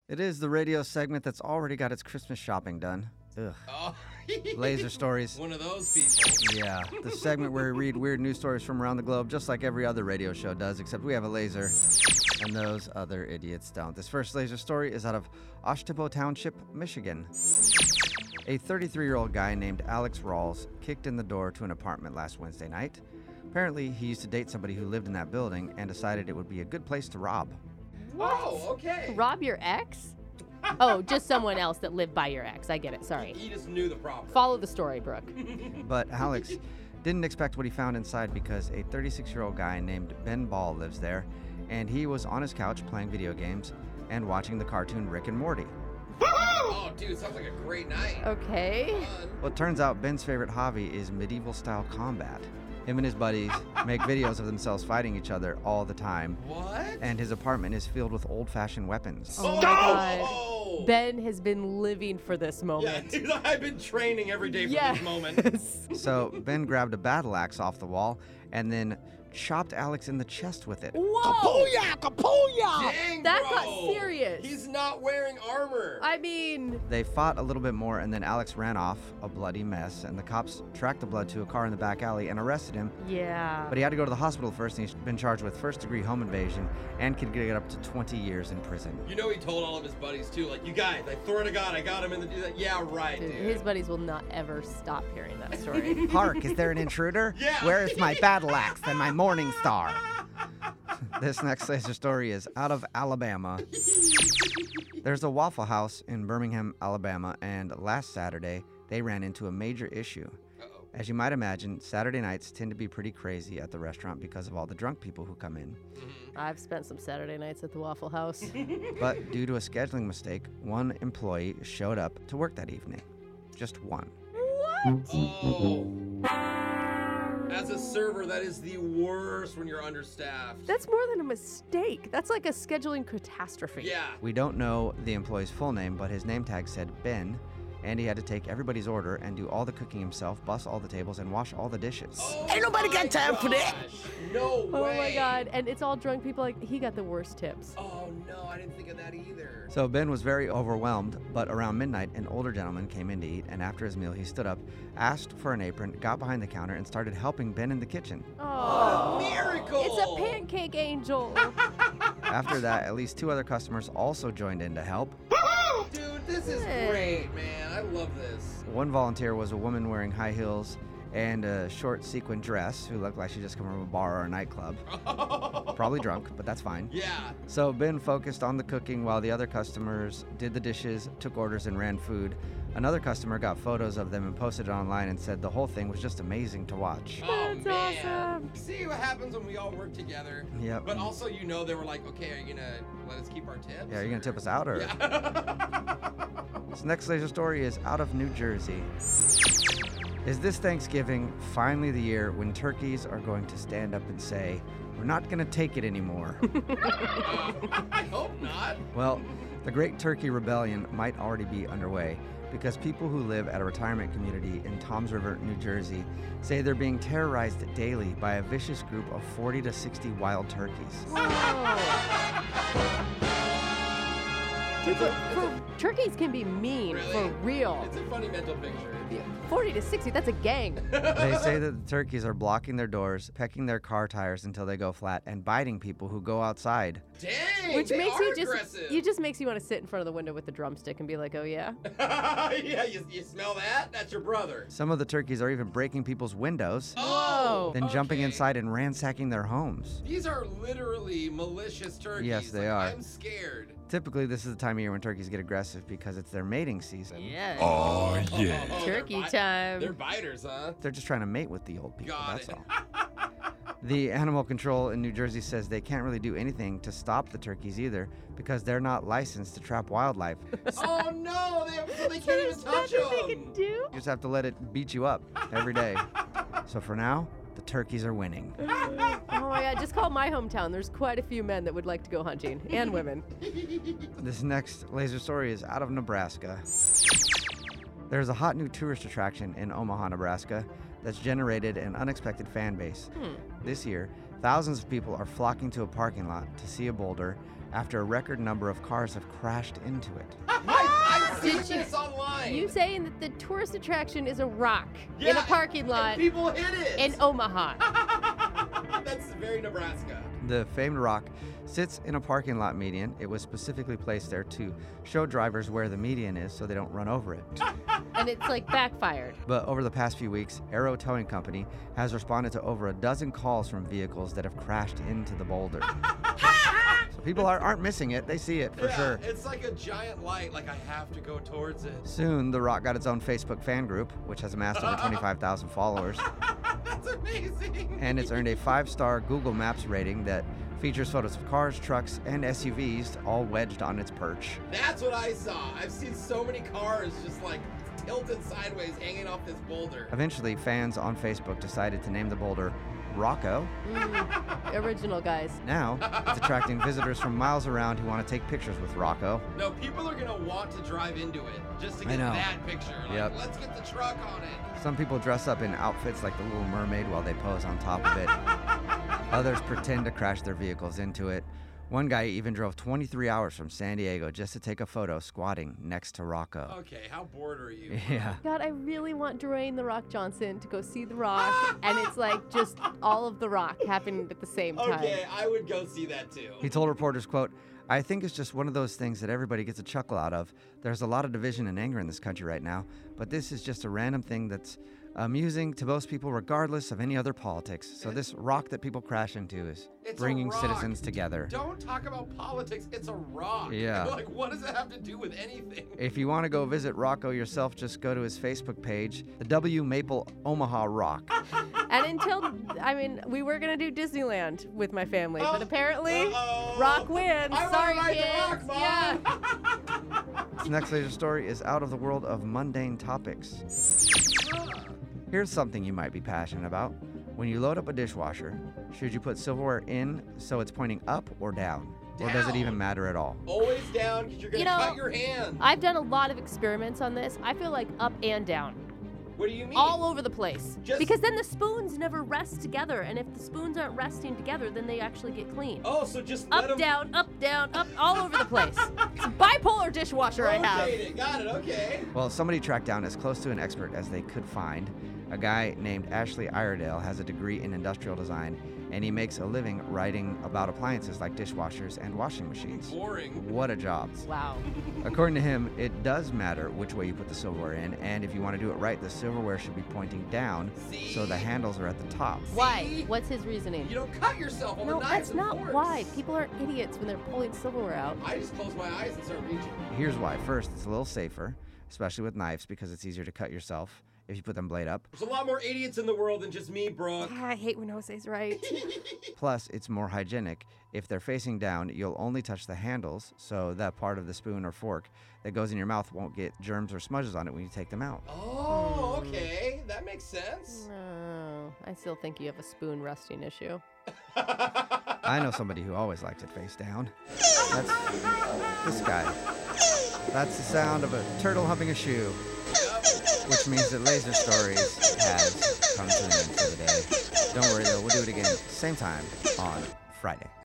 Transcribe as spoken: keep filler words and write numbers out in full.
It is the radio segment that's already got its Christmas shopping done. Ugh. Oh. Laser stories. One of those people. Yeah, the segment where we read weird news stories from around the globe, just like every other radio show does, except we have a laser, and those other idiots don't. This first laser story is out of Oshtipo Township, Michigan. A thirty-three-year-old guy named Alex Rawls kicked in the door to an apartment last Wednesday night. Apparently, he used to date somebody who lived in that building and decided it would be a good place to rob. Whoa, okay. Rob your ex? Oh, just someone else that lived by your ex. I get it. Sorry. He just knew the problem. Follow the story, Brooke. But Alex didn't expect what he found inside because a thirty-six-year-old guy named Ben Ball lives there, and he was on his couch playing video games and watching the cartoon Rick and Morty. Oh, dude, sounds like a great night. Okay. Fun. Well, it turns out Ben's favorite hobby is medieval-style combat. Him and his buddies make videos of themselves fighting each other all the time, What? and his apartment is filled with old-fashioned weapons. Oh my No! God. Oh! Ben has been living for this Yeah, moment. dude, I've been training every day for Yes. this moment. So Ben grabbed a battle axe off the wall and then chopped Alex in the chest with it. Whoa! Dang, That bro. got serious. He's not wearing armor. I mean, They fought a little bit more, and then Alex ran off, a bloody mess, and the cops tracked the blood to a car in the back alley and arrested him. yeah. But he had to go to the hospital first, and he's been charged with first-degree home invasion and could get up to twenty years in prison. You know he told all of his buddies, too, like, you guys, I swear to God, I got him in the... Yeah, right, Dude, dude. his buddies will not ever stop hearing that story. Hark, is there an intruder? Yeah. Where is my battle axe and my morning star? This next laser story is out of Alabama. There's a Waffle House in Birmingham, Alabama, and last Saturday, they ran into a major issue. Uh-oh. As you might imagine, Saturday nights tend to be pretty crazy at the restaurant because of all the drunk people who come in. I've spent some Saturday nights at the Waffle House. But due to a scheduling mistake, one employee showed up to work that evening. Just one. Oh. As a server, that is the worst when you're understaffed. That's more than a mistake. That's like a scheduling catastrophe. Yeah. We don't know the employee's full name, but his name tag said Ben, and he had to take everybody's order and do all the cooking himself, bus all the tables, and wash all the dishes. Oh Ain't nobody my got time for that. gosh. No way. Oh my God. And it's all drunk people. Like, he got the worst tips. Oh no, I didn't think of that either. So Ben was very overwhelmed, but around midnight, an older gentleman came in to eat, and after his meal, he stood up, asked for an apron, got behind the counter, and started helping Ben in the kitchen. Oh. Miracle. It's a pancake angel. After that, at least two other customers also joined in to help. Dude, this is Hey. great, man. I love this. One volunteer was a woman wearing high heels and a short sequin dress who looked like she just come from a bar or a nightclub. Probably drunk, but that's fine. Yeah. So Ben focused on the cooking while the other customers did the dishes, took orders, and ran food. Another customer got photos of them and posted it online and said the whole thing was just amazing to watch. Oh That's man. awesome. See what happens when we all work together. Yep. But also, you know, they were like, okay, are you gonna let us keep our tips? Yeah, are you gonna or- tip us out or? Yeah. This next laser story is out of New Jersey. Is this Thanksgiving finally the year when turkeys are going to stand up and say, "We're not gonna take it anymore"? Uh, I hope not. Well, the Great Turkey Rebellion might already be underway because people who live at a retirement community in Toms River, New Jersey, say they're being terrorized daily by a vicious group of forty to sixty wild turkeys. Dude, for, for, turkeys can be mean, Really? for real. It's a funny mental picture. forty to sixty, that's a gang. They say that the turkeys are blocking their doors, pecking their car tires until they go flat, and biting people who go outside. Dang, Which they makes are you just aggressive. you just makes you want to sit in front of the window with the drumstick and be like, oh yeah. Yeah, you, you smell that? That's your brother. Some of the turkeys are even breaking people's windows, Oh, then jumping okay. inside and ransacking their homes. These are literally malicious turkeys. Yes, they Like, are. I'm scared. Typically, this is the time of year when turkeys get aggressive because it's their mating season. Yeah. Oh, yeah. Oh, they're Turkey bi- time. They're biters, huh? They're just trying to mate with the old people, Got that's it. all. The animal control in New Jersey says they can't really do anything to stop the turkeys either because they're not licensed to trap wildlife. Oh no, they, so they can't There's even touch nothing they them. can do. You just have to let it beat you up every day. So for now, the turkeys are winning. Oh my god, just call my hometown. There's quite a few men that would like to go hunting, and women. This next laser story is out of Nebraska. There's a hot new tourist attraction in Omaha, Nebraska that's generated an unexpected fan base. Hmm. This year, thousands of people are flocking to a parking lot to see a boulder after a record number of cars have crashed into it. I, I've seen Did you- this online. You saying that the tourist attraction is a rock in Yeah, a parking and lot people hit it. in Omaha? That's very Nebraska. The famed rock sits in a parking lot median. It was specifically placed there to show drivers where the median is so they don't run over it. And it's like backfired. But over the past few weeks, Arrow Towing Company has responded to over a dozen calls from vehicles that have crashed into the boulder. So people are, aren't missing it. They see it for yeah, sure. It's like a giant light, like I have to go towards it. Soon, the rock got its own Facebook fan group, which has amassed over twenty-five thousand followers. That's amazing. And it's earned a five-star Google Maps rating that features photos of cars, trucks, and S U Vs all wedged on its perch. That's what I saw. I've seen so many cars just like tilted sideways hanging off this boulder. Eventually, fans on Facebook decided to name the boulder Rocco. Mm, original, guys. Now, it's attracting visitors from miles around who want to take pictures with Rocco. No, people are gonna want to drive into it just to I get know. that picture. Like, Yep. let's get the truck on it. Some people dress up in outfits like the Little Mermaid while they pose on top of it. Others pretend to crash their vehicles into it. One guy even drove twenty-three hours from San Diego just to take a photo squatting next to Rocco. Okay, how bored are you? Yeah. God, I really want Dwayne The Rock Johnson to go see The Rock, and it's like just all of The Rock happening at the same time. Okay, I would go see that too. He told reporters, quote, "I think it's just one of those things that everybody gets a chuckle out of. There's a lot of division and anger in this country right now, but this is just a random thing that's amusing to most people regardless of any other politics. So this rock that people crash into is It's a bringing rock. citizens together." Don't talk about politics. It's a rock. Yeah. Like, what does it have to do with anything? If you want to go visit Rocco yourself, just go to his Facebook page, the W Maple Omaha Rock. And until, I mean, we were going to do Disneyland with my family, but Oh, apparently, uh-oh. Rock wins. I wanna Sorry, ride the kids. rock, Mom. Yeah. This next laser story is out of the world of mundane topics. Here's something you might be passionate about. When you load up a dishwasher, should you put silverware in so it's pointing up or down? Or does it even Down. matter at all? Always down because you're gonna You know, cut your hand. I've done a lot of experiments on this. I feel like up and down. What do you mean? All over the place. Just- Because then the spoons never rest together, and if the spoons aren't resting together, then they actually get clean. Oh, so just let Up, 'em down, up, down, up, all over the place. It's a bipolar dishwasher I have. rotate it. Got it. Okay. Well, somebody tracked down as close to an expert as they could find. A guy named Ashley Iredale has a degree in industrial design, and he makes a living writing about appliances like dishwashers and washing machines. Boring. What a job. Wow. According to him, it does matter which way you put the silverware in, and if you want to do it right, the silverware should be pointing down See? so the handles are at the top. Why? See? What's his reasoning? You don't cut yourself on No, the knives that's and not forks. why. People are idiots when they're pulling silverware out. I just close my eyes and start reaching. Here's why. First, it's a little safer, especially with knives, because it's easier to cut yourself if you put them blade up. There's a lot more idiots in the world than just me, Brooke. I hate when Jose's right. Plus, it's more hygienic. If they're facing down, you'll only touch the handles, so that part of the spoon or fork that goes in your mouth won't get germs or smudges on it when you take them out. Oh, okay. That makes sense. No, I still think you have a spoon rusting issue. I know somebody who always liked it face down. That's this guy. That's the sound of a turtle humping a shoe, which means that Laser Stories has come to an end for the day. Don't worry though, we'll do it again same time on Friday.